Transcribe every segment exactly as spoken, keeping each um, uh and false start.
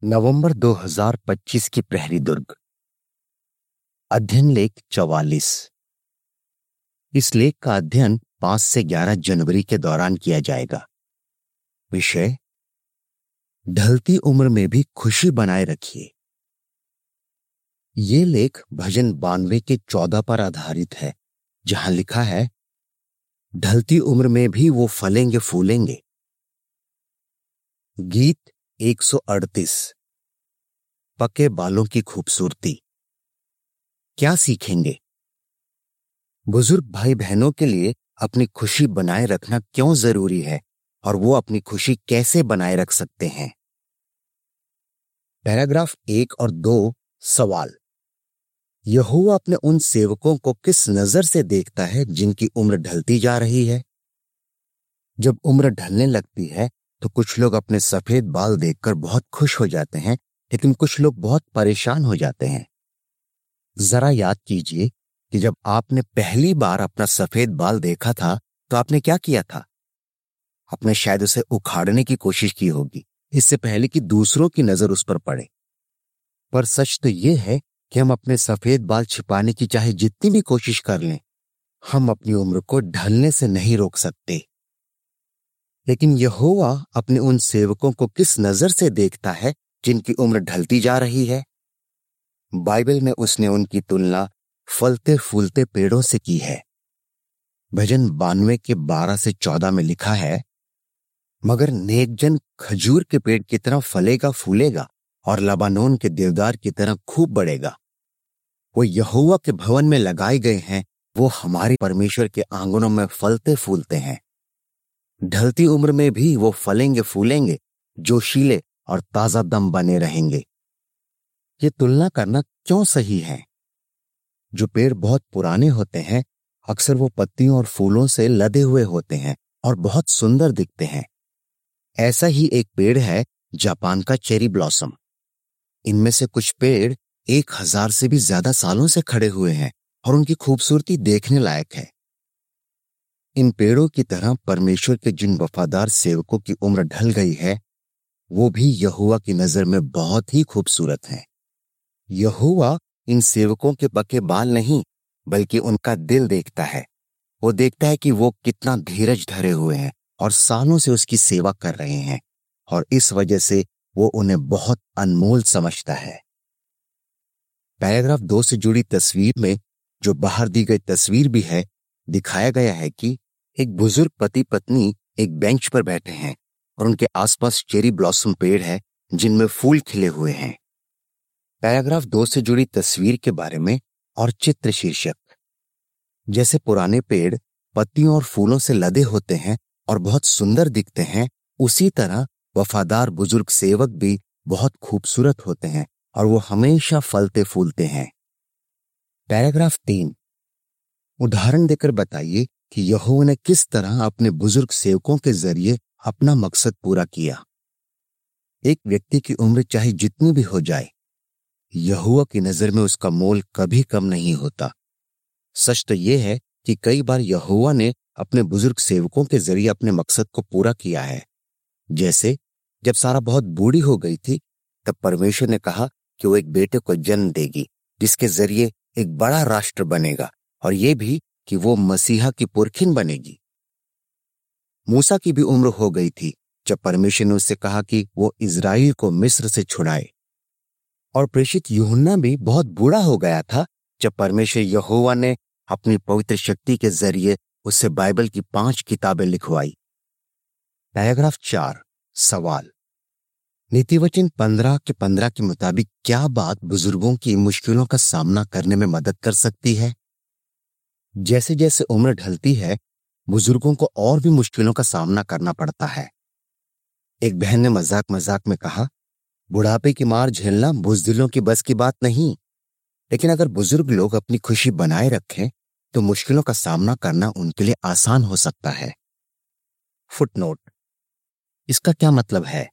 नवंबर दो हज़ार पच्चीस की प्रहरी दुर्ग। अध्ययन लेख चौवालीस। इस लेख का अध्ययन पांच से ग्यारह जनवरी के दौरान किया जाएगा। विषय: ढलती उम्र में भी खुशी बनाए रखिए। ये लेख भजन बानवे के चौदह पर आधारित है, जहां लिखा है, ढलती उम्र में भी वो फलेंगे फूलेंगे। गीत एक सौ अड़तीस। पके बालों की खूबसूरती। क्या सीखेंगे? बुजुर्ग भाई बहनों के लिए अपनी खुशी बनाए रखना क्यों जरूरी है और वो अपनी खुशी कैसे बनाए रख सकते हैं? पैराग्राफ एक और दो। सवाल: यहोवा अपने उन सेवकों को किस नजर से देखता है जिनकी उम्र ढलती जा रही है? जब उम्र ढलने लगती है तो कुछ लोग अपने सफेद बाल देखकर बहुत खुश हो जाते हैं, लेकिन कुछ लोग बहुत परेशान हो जाते हैं। जरा याद कीजिए कि जब आपने पहली बार अपना सफेद बाल देखा था तो आपने क्या किया था? आपने शायद उसे उखाड़ने की कोशिश की होगी, इससे पहले कि दूसरों की नजर उस पर पड़े। पर सच तो यह है कि हम अपने सफेद बाल छिपाने की चाहे जितनी भी कोशिश कर लें, हम अपनी उम्र को ढलने से नहीं रोक सकते। लेकिन यहोवा अपने उन सेवकों को किस नजर से देखता है जिनकी उम्र ढलती जा रही है? बाइबल में उसने उनकी तुलना फलते फूलते पेड़ों से की है। भजन बानवे के बारह से चौदह में लिखा है, मगर नेकजन खजूर के पेड़ की तरह फलेगा फूलेगा और लबानोन के देवदार की तरह खूब बढ़ेगा। वो यहोवा के भवन में लगाए गए हैं, वो हमारे परमेश्वर के आंगनों में फलते फूलते हैं। ढलती उम्र में भी वो फलेंगे फूलेंगे, जोशीले और ताजा दम बने रहेंगे। ये तुलना करना क्यों सही है? जो पेड़ बहुत पुराने होते हैं, अक्सर वो पत्तियों और फूलों से लदे हुए होते हैं और बहुत सुंदर दिखते हैं। ऐसा ही एक पेड़ है जापान का चेरी ब्लॉसम। इनमें से कुछ पेड़ एक हजार से भी ज्यादा सालों से खड़े हुए हैं और उनकी खूबसूरती देखने लायक है। इन पेड़ों की तरह परमेश्वर के जिन वफादार सेवकों की उम्र ढल गई है, वो भी यहोवा की नजर में बहुत ही खूबसूरत हैं। यहोवा इन सेवकों के पके बाल नहीं, बल्कि उनका दिल देखता है। वो देखता है कि वो कितना धीरज धरे हुए हैं और सालों से उसकी सेवा कर रहे हैं, और इस वजह से वो उन्हें बहुत अनमोल समझता है। पैराग्राफ दो से जुड़ी तस्वीर में, जो बाहर दी गई तस्वीर भी है, दिखाया गया है कि एक बुजुर्ग पति पत्नी एक बेंच पर बैठे हैं और उनके आसपास चेरी ब्लॉसम पेड़ है जिनमें फूल खिले हुए हैं। पैराग्राफ दो से जुड़ी तस्वीर के बारे में और चित्र शीर्षक: जैसे पुराने पेड़ पत्तियों और फूलों से लदे होते हैं और बहुत सुंदर दिखते हैं, उसी तरह वफादार बुजुर्ग सेवक भी बहुत खूबसूरत होते हैं और वो हमेशा फलते फूलते हैं। पैराग्राफ तीन। उदाहरण देकर बताइए कि यहोवा ने किस तरह अपने बुजुर्ग सेवकों के जरिए अपना मकसद पूरा किया। एक व्यक्ति की उम्र चाहे जितनी भी हो जाए, यहोवा की नजर में उसका मोल कभी कम नहीं होता। सच तो यह है कि कई बार यहोवा ने अपने बुजुर्ग सेवकों के जरिए अपने मकसद को पूरा किया है। जैसे जब सारा बहुत बूढ़ी हो गई थी, तब परमेश्वर ने कहा कि वो एक बेटे को जन्म देगी जिसके जरिए एक बड़ा राष्ट्र बनेगा, और यह भी कि वो मसीहा की पुरखिन बनेगी। मूसा की भी उम्र हो गई थी जब परमेश्वर ने उससे कहा कि वो इजराइल को मिस्र से छुड़ाए। और प्रेषित यूहन्ना भी बहुत बूढ़ा हो गया था जब परमेश्वर यहोवा ने अपनी पवित्र शक्ति के जरिए उससे बाइबल की पांच किताबें लिखवाई। पैराग्राफ चार। सवाल: नीतिवचन पंद्रह के पंद्रह के मुताबिक क्या बात बुजुर्गों की मुश्किलों का सामना करने में मदद कर सकती है? जैसे जैसे उम्र ढलती है, बुजुर्गों को और भी मुश्किलों का सामना करना पड़ता है। एक बहन ने मजाक मजाक में कहा, बुढ़ापे की मार झेलना बुजदिलों की बस की बात नहीं। लेकिन अगर बुजुर्ग लोग अपनी खुशी बनाए रखें तो मुश्किलों का सामना करना उनके लिए आसान हो सकता है। फुटनोट: इसका क्या मतलब है?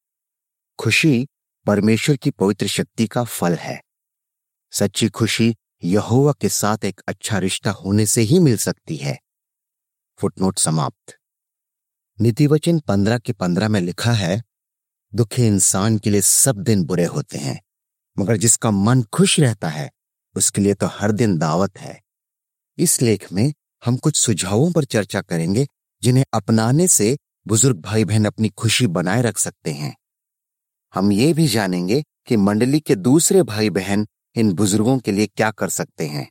खुशी परमेश्वर की पवित्र शक्ति का फल है। सच्ची खुशी यहोवा के साथ एक अच्छा रिश्ता होने से ही मिल सकती है। फुटनोट समाप्त। नीतिवचन पंद्रह के पंद्रह में लिखा है, दुखी इंसान के लिए सब दिन बुरे होते हैं, मगर जिसका मन खुश रहता है उसके लिए तो हर दिन दावत है। इस लेख में हम कुछ सुझावों पर चर्चा करेंगे जिन्हें अपनाने से बुजुर्ग भाई बहन अपनी खुशी बनाए रख सकते हैं। हम ये भी जानेंगे कि मंडली के दूसरे भाई बहन इन बुजुर्गों के लिए क्या कर सकते हैं।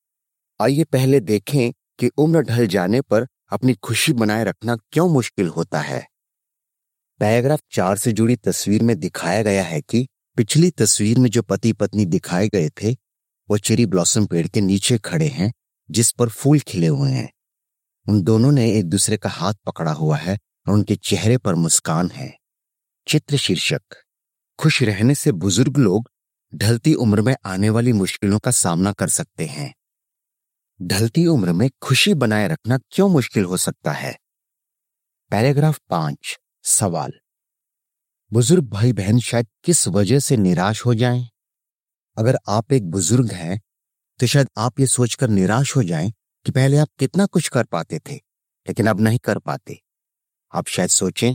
आइए पहले देखें कि उम्र ढल जाने पर अपनी खुशी बनाए रखना क्यों मुश्किल होता है। पैराग्राफ चार से जुड़ी तस्वीर में दिखाया गया है कि पिछली तस्वीर में जो पति पत्नी दिखाए गए थे वो चेरी ब्लॉसम पेड़ के नीचे खड़े हैं जिस पर फूल खिले हुए हैं। उन दोनों ने एक दूसरे का हाथ पकड़ा हुआ है और उनके चेहरे पर मुस्कान है। चित्र शीर्षक, खुश रहने से बुजुर्ग लोग ढलती उम्र में आने वाली मुश्किलों का सामना कर सकते हैं। ढलती उम्र में खुशी बनाए रखना क्यों मुश्किल हो सकता है। पैराग्राफ पांच, सवाल, बुजुर्ग भाई बहन शायद किस वजह से निराश हो जाएं? अगर आप एक बुजुर्ग हैं तो शायद आप ये सोचकर निराश हो जाएं कि पहले आप कितना कुछ कर पाते थे लेकिन अब नहीं कर पाते। आप शायद सोचें,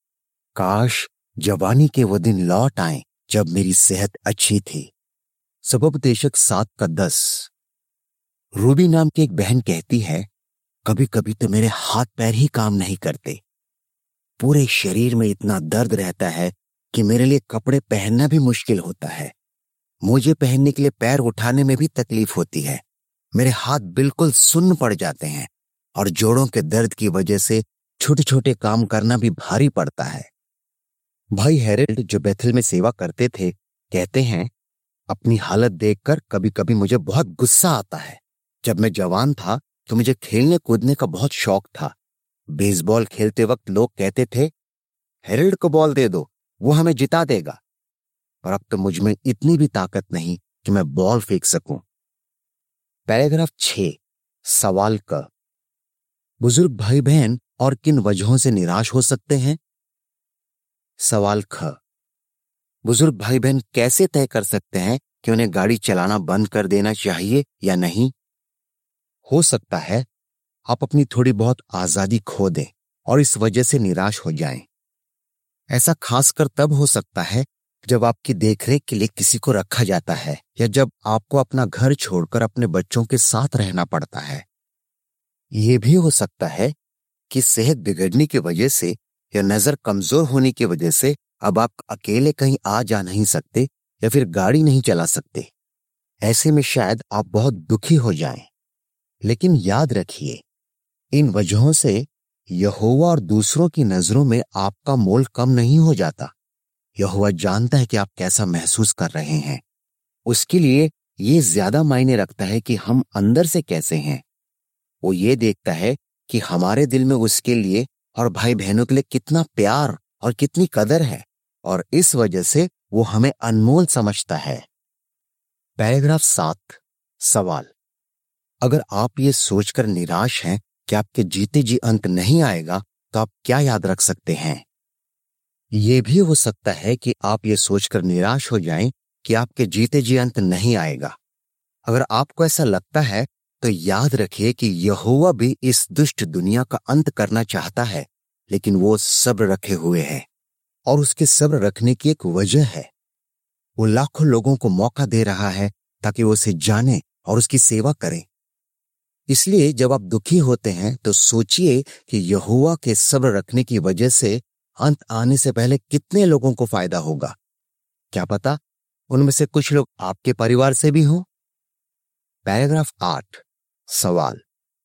काश जवानी के वो दिन लौट आए जब मेरी सेहत अच्छी थी। सबोपदेशक सात का दस। रूबी नाम की एक बहन कहती है, कभी कभी तो मेरे हाथ पैर ही काम नहीं करते। पूरे शरीर में इतना दर्द रहता है कि मेरे लिए कपड़े पहनना भी मुश्किल होता है। मोजे पहनने के लिए पैर उठाने में भी तकलीफ होती है। मेरे हाथ बिल्कुल सुन्न पड़ जाते हैं और जोड़ों के दर्द की वजह से छोटे छोटे काम करना भी भारी पड़ता है। भाई हेरल्ड जो बेथल में सेवा करते थे कहते हैं, अपनी हालत देखकर कभी कभी मुझे बहुत गुस्सा आता है। जब मैं जवान था तो मुझे खेलने कूदने का बहुत शौक था। बेसबॉल खेलते वक्त लोग कहते थे, हेरल्ड को बॉल दे दो, वो हमें जिता देगा। पर अब तो मुझ में इतनी भी ताकत नहीं कि मैं बॉल फेंक सकूं। पैराग्राफ छह, सवाल का, बुजुर्ग भाई बहन और किन वजहों से निराश हो सकते हैं। सवाल ख, बुजुर्ग भाई बहन कैसे तय कर सकते हैं कि उन्हें गाड़ी चलाना बंद कर देना चाहिए या नहीं। हो सकता है आप अपनी थोड़ी बहुत आजादी खो दें और इस वजह से निराश हो जाएं। ऐसा खासकर तब हो सकता है जब आपकी देखरेख के लिए किसी को रखा जाता है या जब आपको अपना घर छोड़कर अपने बच्चों के साथ रहना पड़ता है। यह भी हो सकता है कि सेहत बिगड़ने की वजह से या नजर कमजोर होने की वजह से अब आप अकेले कहीं आ जा नहीं सकते या फिर गाड़ी नहीं चला सकते। ऐसे में शायद आप बहुत दुखी हो जाएं। लेकिन याद रखिए, इन वजहों से यहोवा और दूसरों की नजरों में आपका मोल कम नहीं हो जाता। यहोवा जानता है कि आप कैसा महसूस कर रहे हैं। उसके लिए ये ज्यादा मायने रखता है कि हम अंदर से कैसे हैं। वो ये देखता है कि हमारे दिल में उसके लिए और भाई बहनों के लिए कितना प्यार और कितनी कदर है, और इस वजह से वो हमें अनमोल समझता है। पैराग्राफ सात, सवाल, अगर आप ये सोचकर निराश हैं कि आपके जीते जी अंत नहीं आएगा तो आप क्या याद रख सकते हैं। ये भी हो सकता है कि आप ये सोचकर निराश हो जाएं कि आपके जीते जी अंत नहीं आएगा। अगर आपको ऐसा लगता है तो याद रखिए कि यहोवा भी इस दुष्ट दुनिया का अंत करना चाहता है, लेकिन वो सब्र रखे हुए है और उसके सब्र रखने की एक वजह है। वो लाखों लोगों को मौका दे रहा है ताकि वो उसे जाने और उसकी सेवा करें। इसलिए जब आप दुखी होते हैं तो सोचिए कि यहोवा के सब्र रखने की वजह से अंत आने से पहले कितने लोगों को फायदा होगा। क्या पता उनमें से कुछ लोग आपके परिवार से भी हों। पैराग्राफ आठ, सवाल,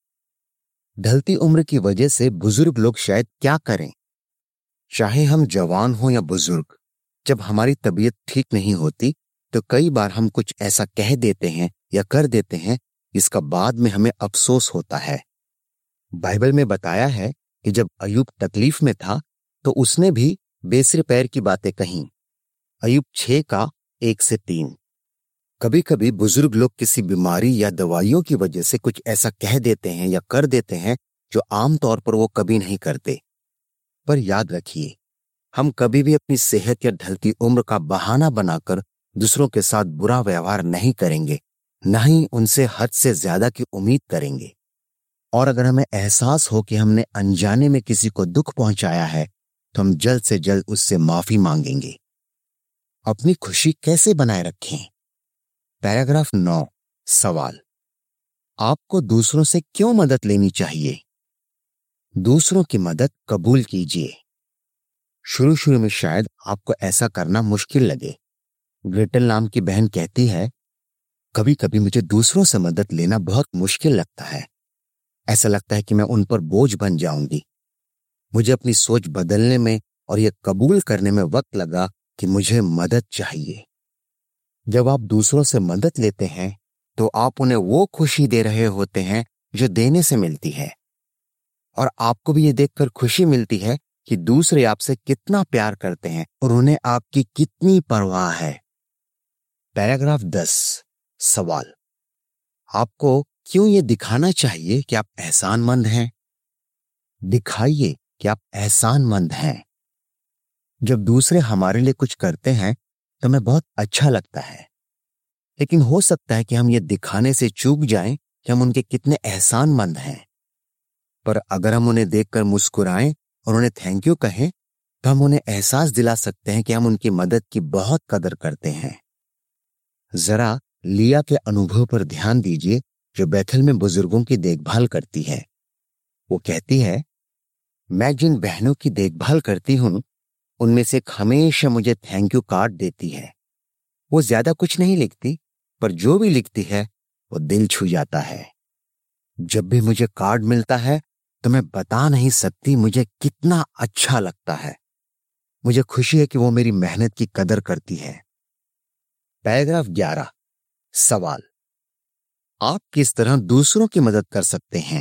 ढलती उम्र की वजह से बुजुर्ग लोग शायद क्या करें। चाहे हम जवान हो या बुजुर्ग, जब हमारी तबीयत ठीक नहीं होती तो कई बार हम कुछ ऐसा कह देते हैं या कर देते हैं जिसका बाद में हमें अफसोस होता है। बाइबल में बताया है कि जब अय्यूब तकलीफ में था तो उसने भी बेसिर पैर की बातें कहीं। अय्यूब छह का एक से तीन। कभी कभी बुजुर्ग लोग किसी बीमारी या दवाइयों की वजह से कुछ ऐसा कह देते हैं या कर देते हैं जो आमतौर पर वो कभी नहीं करते। पर याद रखिए, हम कभी भी अपनी सेहत या ढलती उम्र का बहाना बनाकर दूसरों के साथ बुरा व्यवहार नहीं करेंगे, न ही उनसे हद से ज्यादा की उम्मीद करेंगे। और अगर हमें एहसास हो कि हमने अनजाने में किसी को दुख पहुंचाया है तो हम जल्द से जल्द उससे माफी मांगेंगे। अपनी खुशी कैसे बनाए रखें? पैराग्राफ नौ सवाल, आपको दूसरों से क्यों मदद लेनी चाहिए? दूसरों की मदद कबूल कीजिए। शुरू शुरू में शायद आपको ऐसा करना मुश्किल लगे। ग्रेटल नाम की बहन कहती है, कभी कभी मुझे दूसरों से मदद लेना बहुत मुश्किल लगता है। ऐसा लगता है कि मैं उन पर बोझ बन जाऊंगी। मुझे अपनी सोच बदलने में और यह कबूल करने में वक्त लगा कि मुझे मदद चाहिए। जब आप दूसरों से मदद लेते हैं तो आप उन्हें वो खुशी दे रहे होते हैं जो देने से मिलती है, और आपको भी ये देखकर खुशी मिलती है कि दूसरे आपसे कितना प्यार करते हैं और उन्हें आपकी कितनी परवाह है। पैराग्राफ दस सवाल, आपको क्यों ये दिखाना चाहिए कि आप एहसानमंद हैं? दिखाइए कि आप एहसानमंद हैं। जब दूसरे हमारे लिए कुछ करते हैं तो हमें बहुत अच्छा लगता है, लेकिन हो सकता है कि हम ये दिखाने से चूक जाएं कि हम उनके कितने एहसानमंद हैं। पर अगर हम उन्हें देखकर मुस्कुराएं और उन्हें थैंक यू कहें तो हम उन्हें एहसास दिला सकते हैं कि हम उनकी मदद की बहुत कदर करते हैं। जरा लिया के अनुभव पर ध्यान दीजिए, जो बैथल में बुजुर्गों की देखभाल करती है। वो कहती है, मैं जिन बहनों की देखभाल करती हूं उनमें से एक हमेशा मुझे थैंक यू कार्ड देती है। वो ज्यादा कुछ नहीं लिखती, पर जो भी लिखती है वो दिल छू जाता है। जब भी मुझे कार्ड मिलता है तो मैं बता नहीं सकती मुझे कितना अच्छा लगता है। मुझे खुशी है कि वो मेरी मेहनत की कदर करती है। पैराग्राफ ग्यारह सवाल, आप किस तरह दूसरों की मदद कर सकते हैं?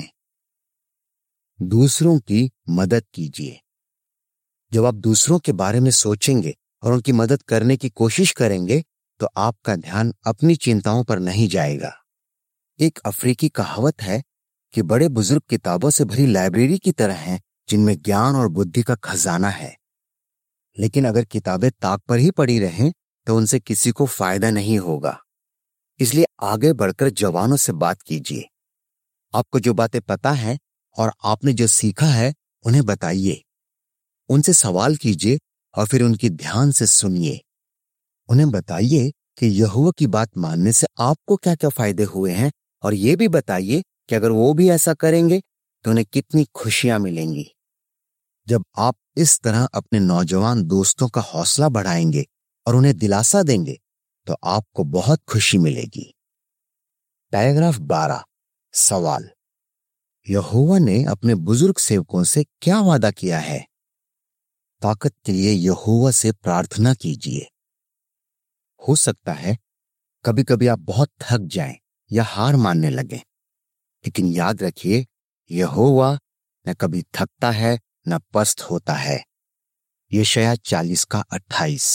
दूसरों की मदद कीजिए। जब आप दूसरों के बारे में सोचेंगे और उनकी मदद करने की कोशिश करेंगे तो आपका ध्यान अपनी चिंताओं पर नहीं जाएगा। एक अफ्रीकी कहावत है कि बड़े बुजुर्ग किताबों से भरी लाइब्रेरी की तरह हैं जिनमें ज्ञान और बुद्धि का खजाना है, लेकिन अगर किताबें ताक पर ही पड़ी रहें तो उनसे किसी को फायदा नहीं होगा। इसलिए आगे बढ़कर जवानों से बात कीजिए। आपको जो बातें पता है और आपने जो सीखा है उन्हें बताइए। उनसे सवाल कीजिए और फिर उनकी ध्यान से सुनिए। उन्हें बताइए कि यहोवा की बात मानने से आपको क्या क्या फायदे हुए हैं, और ये भी बताइए कि अगर वो भी ऐसा करेंगे तो उन्हें कितनी खुशियां मिलेंगी। जब आप इस तरह अपने नौजवान दोस्तों का हौसला बढ़ाएंगे और उन्हें दिलासा देंगे तो आपको बहुत खुशी मिलेगी। पैराग्राफ बारह सवाल, यहोवा ने अपने बुजुर्ग सेवकों से क्या वादा किया है? ताकत के लिए यहोवा से प्रार्थना कीजिए। हो सकता है कभी कभी आप बहुत थक जाएं या हार मानने लगें, लेकिन याद रखिए, यहोवा न कभी थकता है न पस्त होता है। यशायाह चालीस का अट्ठाईस।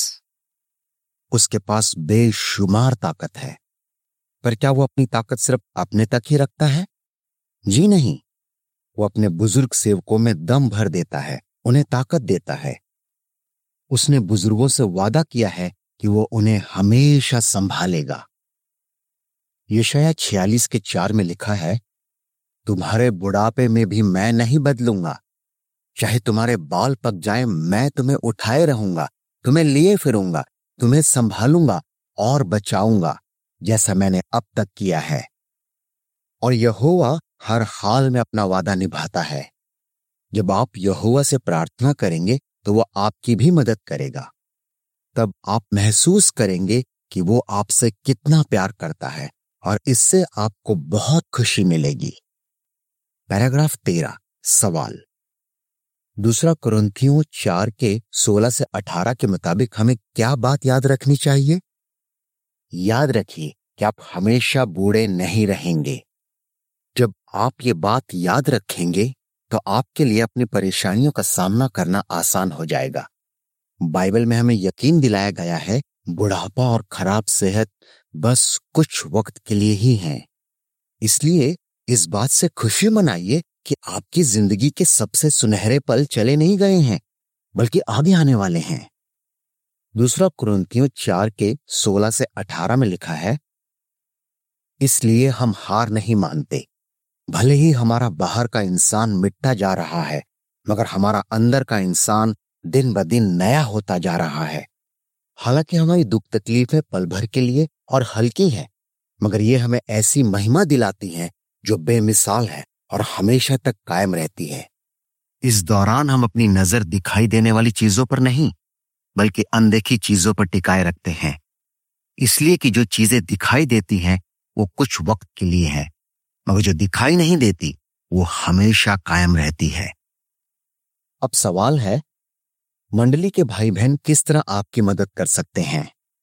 उसके पास बेशुमार ताकत है, पर क्या वो अपनी ताकत सिर्फ अपने तक ही रखता है? जी नहीं, वो अपने बुजुर्ग सेवकों में दम भर देता है, उन्हें ताकत देता है। उसने बुजुर्गों से वादा किया है कि वो उन्हें हमेशा संभालेगा। यशायाह छियालीस के चार में लिखा है, तुम्हारे बुढ़ापे में भी मैं नहीं बदलूंगा, चाहे तुम्हारे बाल पक जाएं, मैं तुम्हें उठाए रहूंगा, तुम्हें लिए फिरूंगा, तुम्हें संभालूंगा और बचाऊंगा, जैसा मैंने अब तक किया है। और यहोवा हर हाल में अपना वादा निभाता है। जब आप यहोवा से प्रार्थना करेंगे तो वो आपकी भी मदद करेगा। तब आप महसूस करेंगे कि वो आपसे कितना प्यार करता है, और इससे आपको बहुत खुशी मिलेगी। पैराग्राफ तेरह सवाल, दूसरा कुरिन्थियों चार के सोलह से अठारह के मुताबिक हमें क्या बात याद रखनी चाहिए? याद रखिए कि आप हमेशा बूढ़े नहीं रहेंगे। जब आप ये बात याद रखेंगे तो आपके लिए अपनी परेशानियों का सामना करना आसान हो जाएगा। बाइबल में हमें यकीन दिलाया गया है, बुढ़ापा और खराब सेहत बस कुछ वक्त के लिए ही हैं। इसलिए इस बात से खुशी मनाइए कि आपकी जिंदगी के सबसे सुनहरे पल चले नहीं गए हैं, बल्कि आगे आने वाले हैं। दूसरा कुरिन्थियों चार के सोलह से अठारह में लिखा है, इसलिए हम हार नहीं मानते। भले ही हमारा बाहर का इंसान मिटता जा रहा है, मगर हमारा अंदर का इंसान दिन ब दिन नया होता जा रहा है। हालांकि हमारी दुख तकलीफें पल भर के लिए और हल्की हैं, मगर ये हमें ऐसी महिमा दिलाती हैं जो बेमिसाल है और हमेशा तक कायम रहती है। इस दौरान हम अपनी नजर दिखाई देने वाली चीजों पर नहीं, बल्कि अनदेखी चीजों पर टिकाए रखते हैं, इसलिए कि जो चीजें दिखाई देती हैं वो कुछ वक्त के लिए है, मगर जो दिखाई नहीं देती वो हमेशा कायम रहती है। अब सवाल है, मंडली के भाई बहन किस तरह आपकी मदद कर सकते हैं?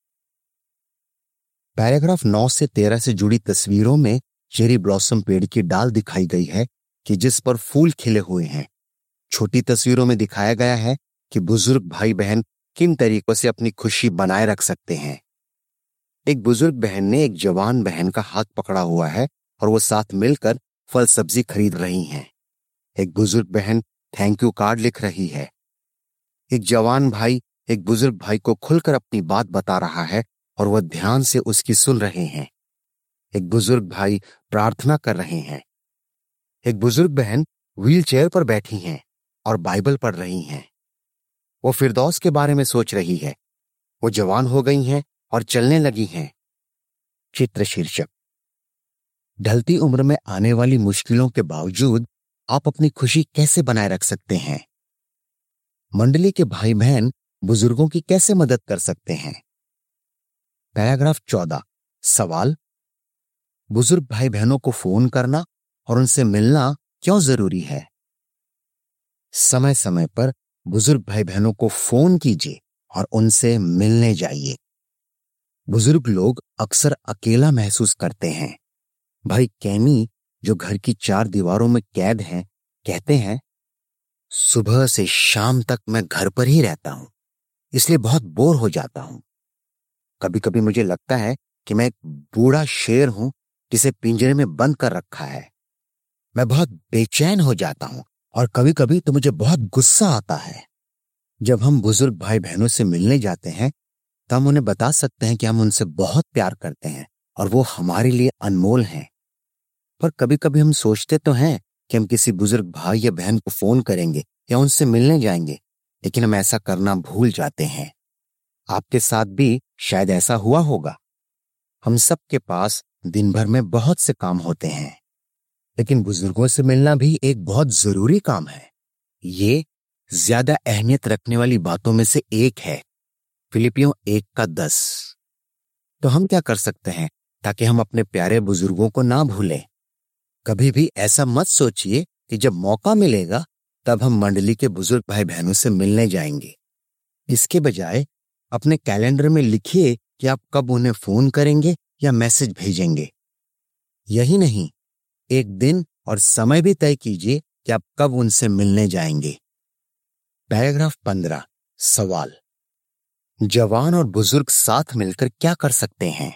पैराग्राफ नौ से तेरह से जुड़ी तस्वीरों में चेरी ब्लॉसम पेड़ की डाल दिखाई गई है कि जिस पर फूल खिले हुए हैं। छोटी तस्वीरों में दिखाया गया है कि बुजुर्ग भाई बहन किन तरीकों से अपनी खुशी बनाए रख सकते हैं। एक बुजुर्ग बहन ने एक जवान बहन का हाथ पकड़ा हुआ है और वो साथ मिलकर फल सब्जी खरीद रही हैं। एक बुजुर्ग बहन थैंक यू कार्ड लिख रही है। एक जवान भाई एक बुजुर्ग भाई को खुलकर अपनी बात बता रहा है और वह ध्यान से उसकी सुन रहे हैं। एक बुजुर्ग भाई प्रार्थना कर रहे हैं। एक बुजुर्ग बहन व्हील चेयर पर बैठी हैं और बाइबल पढ़ रही हैं। वो फिरदौस के बारे में सोच रही है। वो जवान हो गई हैं और चलने लगी हैं। चित्र शीर्षक, ढलती उम्र में आने वाली मुश्किलों के बावजूद आप अपनी खुशी कैसे बनाए रख सकते हैं? मंडली के भाई बहन बुजुर्गों की कैसे मदद कर सकते हैं? पैराग्राफ चौदह, सवाल, बुजुर्ग भाई बहनों को फोन करना और उनसे मिलना क्यों जरूरी है? समय समय पर बुजुर्ग भाई बहनों को फोन कीजिए और उनसे मिलने जाइए। बुजुर्ग लोग अक्सर अकेला महसूस करते हैं। भाई कैमी, जो घर की चार दीवारों में कैद हैं, कहते हैं, सुबह से शाम तक मैं घर पर ही रहता हूं, इसलिए बहुत बोर हो जाता हूं। कभी कभी मुझे लगता है कि मैं एक बूढ़ा शेर हूं जिसे पिंजरे में बंद कर रखा है। मैं बहुत बेचैन हो जाता हूं और कभी कभी तो मुझे बहुत गुस्सा आता है। जब हम बुजुर्ग भाई बहनों से मिलने जाते हैं तो हम उन्हें बता सकते हैं कि हम उनसे बहुत प्यार करते हैं और वो हमारे लिए अनमोल हैं। पर कभी कभी हम सोचते तो हैं कि हम किसी बुजुर्ग भाई या बहन को फोन करेंगे या उनसे मिलने जाएंगे, लेकिन हम ऐसा करना भूल जाते हैं। आपके साथ भी शायद ऐसा हुआ होगा। हम सब के पास दिन भर में बहुत से काम होते हैं, लेकिन बुजुर्गों से मिलना भी एक बहुत जरूरी काम है। ये ज्यादा अहमियत रखने वाली बातों में से एक है। फिलिपियों एक का दस। तो हम क्या कर सकते हैं ताकि हम अपने प्यारे बुजुर्गों को ना भूलें? कभी भी ऐसा मत सोचिए कि जब मौका मिलेगा तब हम मंडली के बुजुर्ग भाई बहनों से मिलने जाएंगे। इसके बजाय अपने कैलेंडर में लिखिए कि आप कब उन्हें फोन करेंगे या मैसेज भेजेंगे। यही नहीं, एक दिन और समय भी तय कीजिए कि आप कब उनसे मिलने जाएंगे। पैराग्राफ पंद्रह, सवाल, जवान और बुजुर्ग साथ मिलकर क्या कर सकते हैं?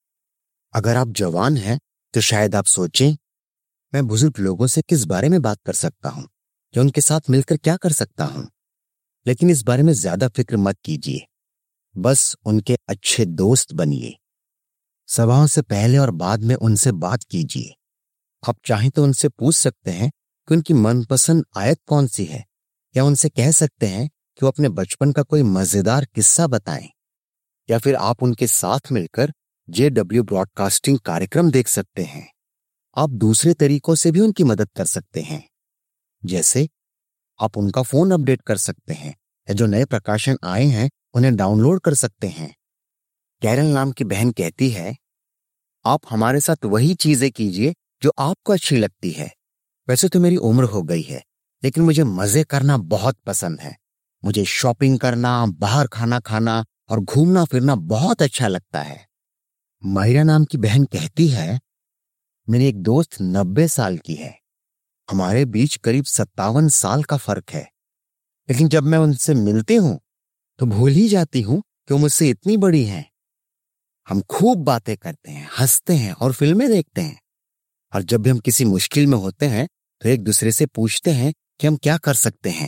अगर आप जवान हैं तो शायद आप सोचें, मैं बुजुर्ग लोगों से किस बारे में बात कर सकता हूं या उनके साथ मिलकर क्या कर सकता हूं? लेकिन इस बारे में ज्यादा फिक्र मत कीजिए, बस उनके अच्छे दोस्त बनिए। सभाओं से पहले और बाद में उनसे बात कीजिए। आप चाहें तो उनसे पूछ सकते हैं कि उनकी मनपसंद आयत कौन सी है, या उनसे कह सकते हैं कि वो अपने बचपन का कोई मजेदार किस्सा बताएं, या फिर आप उनके साथ मिलकर जे डब्ल्यू ब्रॉडकास्टिंग कार्यक्रम देख सकते हैं। आप दूसरे तरीकों से भी उनकी मदद कर सकते हैं, जैसे आप उनका फोन अपडेट कर सकते हैं या जो नए प्रकाशन आए हैं उन्हें डाउनलोड कर सकते हैं। कैरल नाम की बहन कहती है, आप हमारे साथ वही चीजें कीजिए जो आपको अच्छी लगती है। वैसे तो मेरी उम्र हो गई है, लेकिन मुझे मजे करना बहुत पसंद है। मुझे शॉपिंग करना, बाहर खाना खाना और घूमना फिरना बहुत अच्छा लगता है। माहिरा नाम की बहन कहती है, मेरी एक दोस्त नब्बे साल की है। हमारे बीच करीब सत्तावन साल का फर्क है, लेकिन जब मैं उनसे मिलती हूं तो भूल ही जाती हूं कि वो मुझसे इतनी बड़ी हैं। हम खूब बातें करते हैं, हंसते हैं और फिल्में देखते हैं, और जब भी हम किसी मुश्किल में होते हैं तो एक दूसरे से पूछते हैं कि हम क्या कर सकते हैं।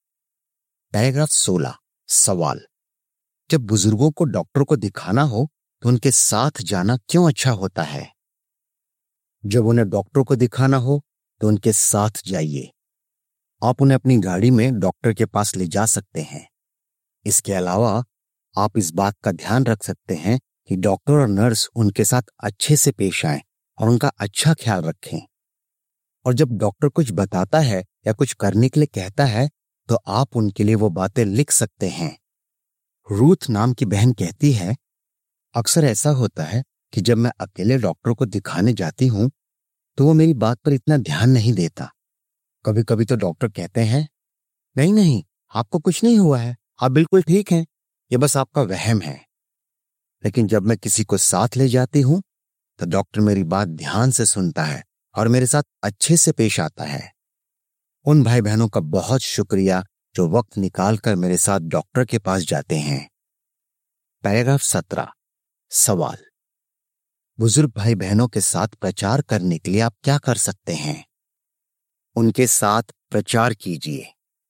पैराग्राफ सोलह, सवाल, जब बुजुर्गों को डॉक्टर को दिखाना हो तो उनके साथ जाना क्यों अच्छा होता है? जब उन्हें डॉक्टर को दिखाना हो तो उनके साथ जाइए। आप उन्हें अपनी गाड़ी में डॉक्टर के पास ले जा सकते हैं। इसके अलावा आप इस बात का ध्यान रख सकते हैं कि डॉक्टर और नर्स उनके साथ अच्छे से पेश आएं और उनका अच्छा ख्याल रखें। और जब डॉक्टर कुछ बताता है या कुछ करने के लिए कहता है तो आप उनके लिए वो बातें लिख सकते हैं। रूथ नाम की बहन कहती है, अक्सर ऐसा होता है कि जब मैं अकेले डॉक्टर को दिखाने जाती हूं तो वो मेरी बात पर इतना ध्यान नहीं देता। कभी कभी तो डॉक्टर कहते हैं, नहीं नहीं आपको कुछ नहीं हुआ है, आप बिल्कुल ठीक हैं, ये बस आपका वहम है। लेकिन जब मैं किसी को साथ ले जाती हूं तो डॉक्टर मेरी बात ध्यान से सुनता है और मेरे साथ अच्छे से पेश आता है। उन भाई बहनों का बहुत शुक्रिया जो वक्त निकालकर मेरे साथ डॉक्टर के पास जाते हैं। पैराग्राफ सत्रह, सवाल। बुजुर्ग भाई बहनों के साथ प्रचार करने के लिए आप क्या कर सकते हैं? उनके साथ प्रचार कीजिए।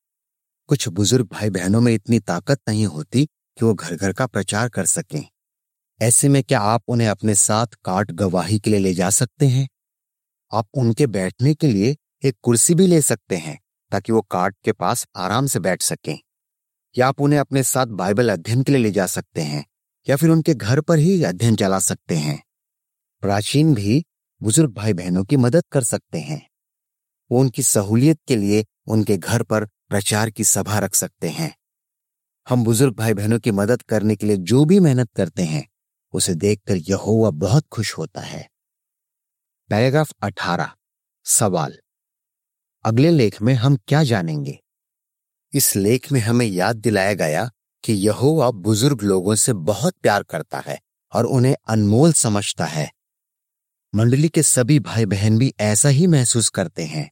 कुछ बुजुर्ग भाई बहनों में इतनी ताकत नहीं होती कि वो घर घर का प्रचार कर सकें। ऐसे में क्या आप उन्हें अपने साथ कार्ड गवाही के लिए ले जा सकते हैं? आप उनके बैठने के लिए एक कुर्सी भी ले सकते हैं ताकि वो कार्ड के पास आराम से बैठ सकें। या आप उन्हें अपने साथ बाइबल अध्ययन के लिए ले जा सकते हैं या फिर उनके घर पर ही अध्ययन चला सकते हैं। प्राचीन भी बुजुर्ग भाई बहनों की मदद कर सकते हैं। वो उनकी सहूलियत के लिए उनके घर पर प्रचार की सभा रख सकते हैं। हम बुजुर्ग भाई बहनों की मदद करने के लिए जो भी मेहनत करते हैं उसे देखकर यहोवा बहुत खुश होता है। पैराग्राफ अठारह, सवाल। अगले लेख में हम क्या जानेंगे? इस लेख में हमें याद दिलाया गया कि यहोवा बुजुर्ग लोगों से बहुत प्यार करता है और उन्हें अनमोल समझता है। मंडली के सभी भाई बहन भी ऐसा ही महसूस करते हैं।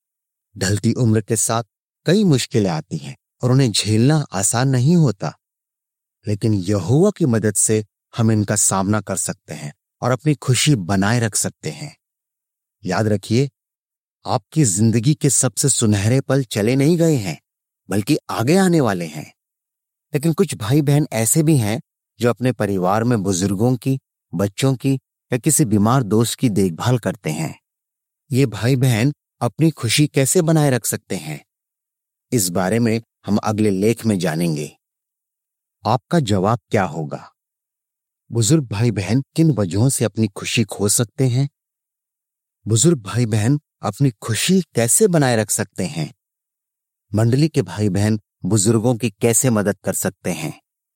ढलती उम्र के साथ कई मुश्किलें आती हैं और उन्हें झेलना आसान नहीं होता, लेकिन यहोवा की मदद से हम इनका सामना कर सकते हैं और अपनी खुशी बनाए रख सकते हैं। याद रखिए, आपकी जिंदगी के सबसे सुनहरे पल चले नहीं गए हैं, बल्कि आगे आने वाले हैं। लेकिन कुछ भाई बहन ऐसे भी हैं जो अपने परिवार में बुजुर्गों की, बच्चों की या किसी बीमार दोस्त की देखभाल करते हैं। ये भाई बहन अपनी खुशी कैसे बनाए रख सकते हैं? इस बारे में हम अगले लेख में जानेंगे। आपका जवाब क्या होगा? बुजुर्ग भाई बहन किन वजहों से अपनी खुशी खो सकते हैं? बुजुर्ग भाई बहन अपनी खुशी कैसे बनाए रख सकते हैं? मंडली के भाई बहन बुजुर्गों की कैसे मदद कर सकते हैं?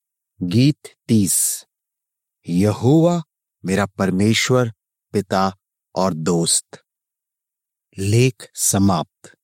गीत तीस, यहोवा मेरा परमेश्वर, पिता और दोस्त। लेख समाप्त।